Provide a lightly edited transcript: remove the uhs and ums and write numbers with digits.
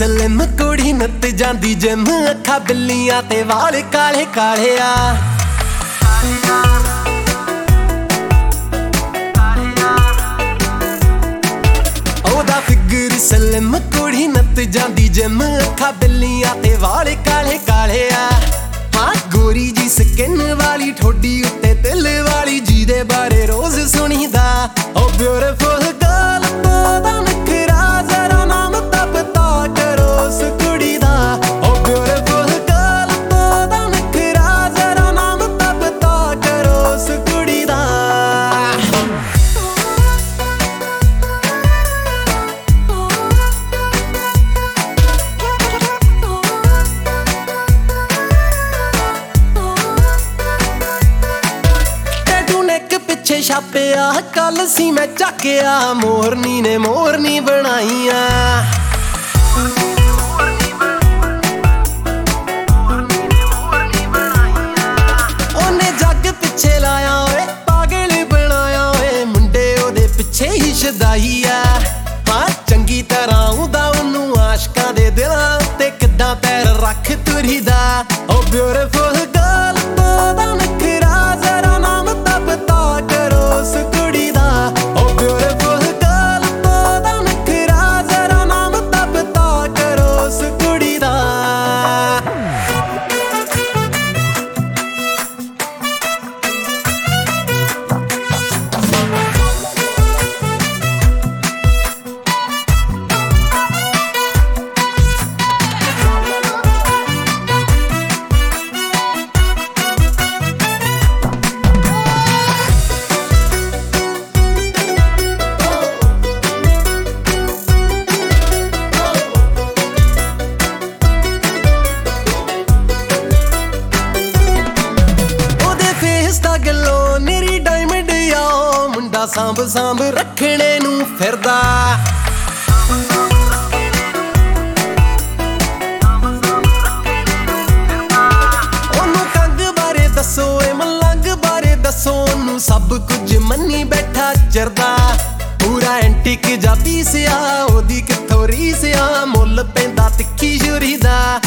slim ਕੁੜੀ ਨੱਤ ਜਾਂਦੀ gym ਅੱਖਾਂ ਬਿੱਲੀਆਂ ਤੇ ਵਾਲ ਕਾਲੇ ਕਾਲੇ ਆ ਉਹਦਾ ਫਿਗਰ ਸਲਿਮ ਕੁੜੀ ਨੱਤ ਜਾਂਦੀ ਜਿਮ ਅੱਖਾਂ ਬਿੱਲੀਆਂ ਤੇ ਵਾਲ ਕਾਲੇ ਕਾਲੇ ਆ ਹਾਂ ਗੋਰੀ ਜੀ ਸਕਿਨ ਵਾਲੀ ਠੋਡੀ ਉੱਤੇ ਤਿਲ ਵਾਲੀ ਜਿਹਦੇ ਬਾਰੇ ਰੋਜ਼ ਸੁਣੀਦਾ ਓ ਬਿਊਟੀਫੁਲ ਗਰਲ ਦਾ ਨਖਰਾ ਜ਼ਰਾ ਨਾਮ ਤਾਂ ਪਤਾ ਕਰੋ ਉਸ ਕੁੜੀ ਦਾ ਓ ਬਿਊਟੀਫੁਲ ਗਰਲ ਦਾ ਨਖਰਾ ਜ਼ਰਾ ਨਾਮ ਤਾਂ ਪਤਾ ਕਰੋ ਉਸ ਕੁੜੀ ਦਾ ਛਾਪਿਆ ਕੱਲ ਸੀ ਮੈਂ ਚੱਕਿਆ ਮੋਰਨੀ ਨੇ ਮੋਰਨੀ ਬਣਾਈਆਂ ਉਹਨੇ ਜੱਗ ਪਿੱਛੇ ਲਾਇਆ ਓਏ ਪਾਗਲ ਬਣਾਇਆ ਓਏ ਮੁੰਡੇ ਉਹਦੇ ਪਿੱਛੇ ਹੀ ਸ਼ਦਾਈ ਆ ਹਾਂ ਚੰਗੀ ਤਰ੍ਹਾਂ ਆਉਂਦਾ ਉਹਨੂੰ ਆਸ਼ਕਾਂ ਦੇ ਦਿਲਾਂ ਤੇ ਕਿੱਦਾਂ ਪੈਰ ਰੱਖ ਤੁਰੀਦਾ ਓ ਬਿਊਟੀਫੁਲ ਗਰਲ ਦਾ ਨਖਰਾ ਜ਼ਰਾ ਨਾਮ ਤਾਂ ਪਤਾ ਉਸ ਕੁੜੀ ਦਾ ਓ ਬਿਊਟੀਫੁਲ ਗਰਲ ਦਾ ਨਖਰਾ ਜ਼ਰਾ ਨਾਮ ਤਾਂ ਪਤਾ ਕਰੋ ਉਸ ਕੁੜੀ ਦਾ ਸਾਂਭ ਸਾਂਭ ਰੱਖਣੇ ਨੂੰ ਫਿਰਦਾ ਉਹਨੂੰ ਕੰਗ ਬਾਰੇ ਦੱਸੋ ਏ ਮਲੰਗ ਬਾਰੇ ਦੱਸੋ ਉਹਨੂੰ ਸਭ ਕੁਝ ਮੰਨੀ ਬੈਠਾ ਚਰਦਾ ਪੂਰਾ ਐਂਟੀਕ ਜਾਪੀ ਸਿਆ ਉਹਦੀ ਕਿੱਥੋਂ ਰੀਸ ਆ ਮੁੱਲ ਪੈਂਦਾ ਤਿੱਖੀ ਛੁਰੀ ਦਾ